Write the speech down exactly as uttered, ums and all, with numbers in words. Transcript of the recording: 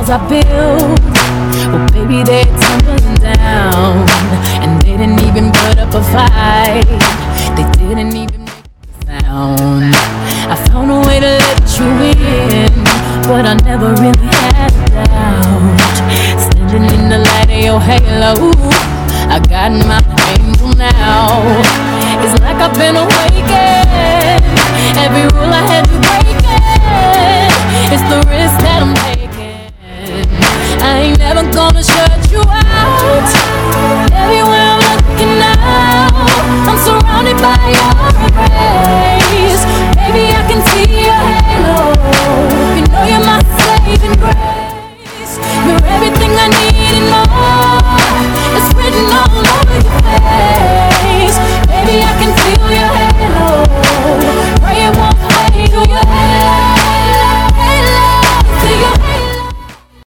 I built, well baby they're tumbling down. And they didn't even put up a fight, they didn't even make a sound. I found a way to let you in, but I never really had a doubt. Standing in the light of your halo, I got my angel now. It's like I've been awakened every